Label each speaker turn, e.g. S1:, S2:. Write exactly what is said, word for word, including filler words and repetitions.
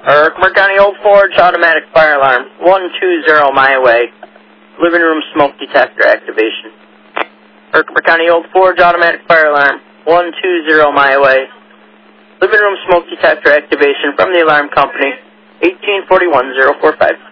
S1: Herkimer County Old Forge, automatic fire alarm, one two zero my way. Living room smoke detector activation. Herkimer County Old Forge, automatic fire alarm, one two zero my way. Living room smoke detector activation from the alarm company, eighteen forty-one oh four five.